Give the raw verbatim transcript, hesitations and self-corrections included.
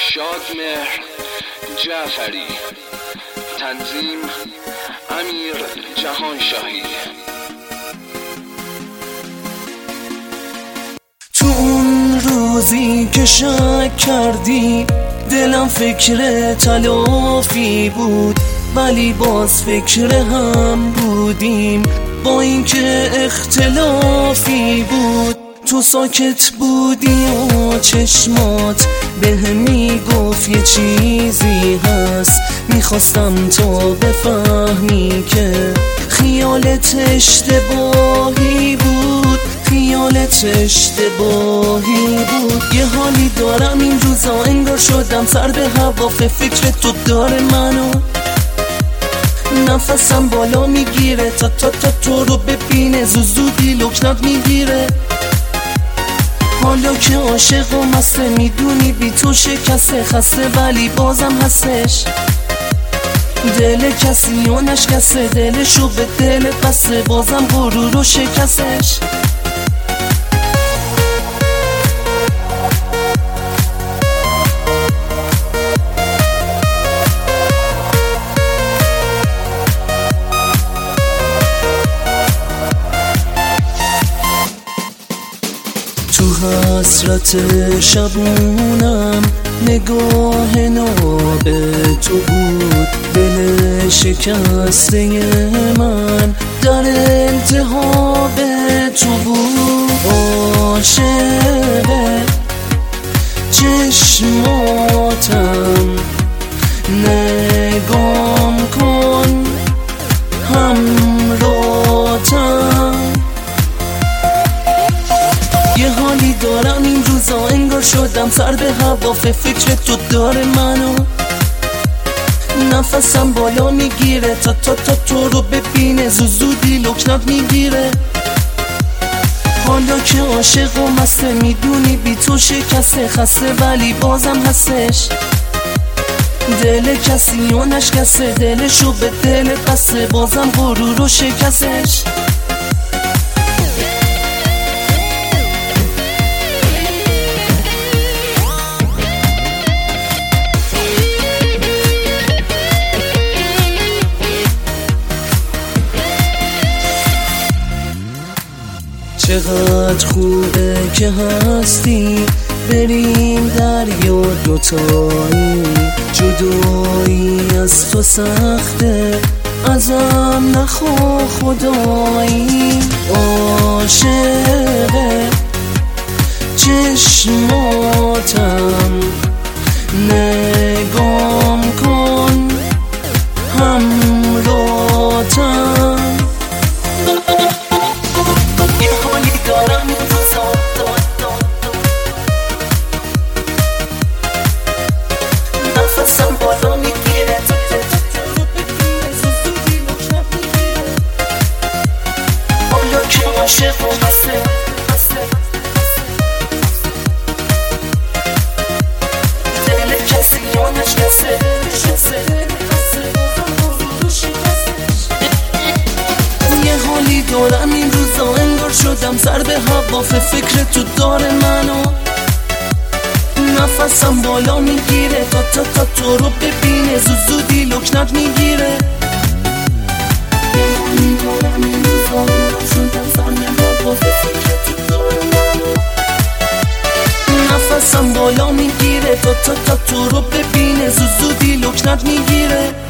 شادمهر جعفری، تنظیم امیر جهانشاهی. تو اون روزی که شک کردی دلم فکر تلافی بود، ولی باز فکر هم بودیم با اینکه اختلافی بود. تو ساکت بودی و چشمات به هم میگفت یه چیزی هست، میخواستم تو بفهمی که خیالت اشتباهی بود، خیالت اشتباهی بود. یه حالی دارم این روزا انگار شدم سر به هوا، فکر تو داره منو، نفسم بالا میگیره تا تا تا تو رو ببینه، زودی لکنت میگیره. حالا که عاشق و مسته میدونی بی تو شکسته، خسته ولی بازم هستش. دل کسی و نشکسته، دلشو به دل بسته، بازم غرور و شکستش. تو حسرت شبونم نگاه ناب تو بود، دل شکسته من در التهاب تو بود. عاشق چشماتم نگام کن، همراهتم. یه حالی دارم این روزا انگار شدم سر به هوا، فکر تو داره منو، نفسم بالا میگیره تا تا تا تو رو ببینه، زودی لکنت میگیره. حالا که عاشق و مسته میدونی بی تو شکسته، خسته ولی بازم هستش. دل کسی و نشکسته، دلشو به دل بسته، بازم غرور و شکستش. چقدر خوبه که هستی، بریم دریا دوتایی، جدایی از تو سخته، ازم نخوا خدایی. عاشق چشماتم نگام کن، همراهتم. نفسم بالا میگیره تا تا تا رو ببینه، زودی لکنت میگیره. حالا که عاشق و مسته، دل کسی و نشکسته، یه حالی دارم این روزا انگار شدم سر به هوا، فکر تو داره منو، نفسم بالا میگیره تا تا تا تو رو ببینه، زودی لکنت میگیره. نفسم بالا میگیره تا تا تا تو رو ببینه، زودی لکنت میگیره.